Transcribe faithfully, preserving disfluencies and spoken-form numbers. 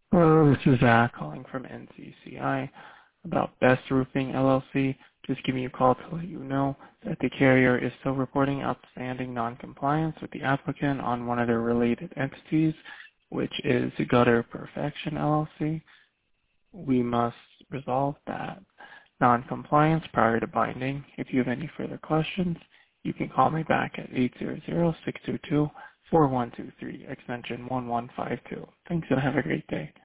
Hello, this is Zach calling from N C C I about Best Roofing L L C. Just giving you a call to let you know that the carrier is still reporting outstanding noncompliance with the applicant on one of their related entities, which is Gutter Perfection L L C. We must resolve that noncompliance prior to binding. If you have any further questions, you can call me back at eight hundred, six two two, four one two three, extension one one five two. Thanks and have a great day.